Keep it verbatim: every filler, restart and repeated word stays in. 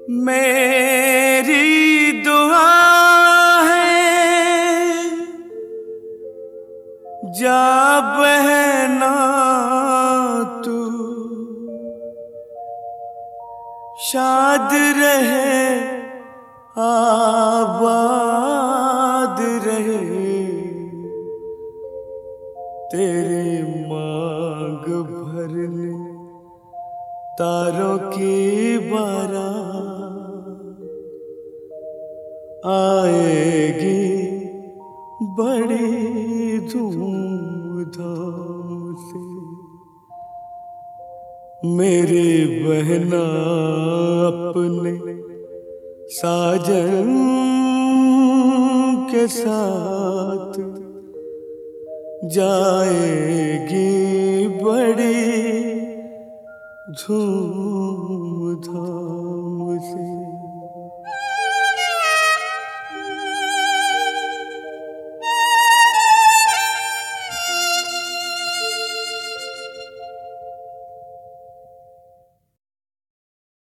मेरी दुआ है जा बहना तू शाद रहे आबाद रहे तेरे मांग भरने तारों की बारात आएगी बड़ी धूमधाम से। मेरी बहना अपने साजन के साथ जाएगी बड़ी धूमधाम से।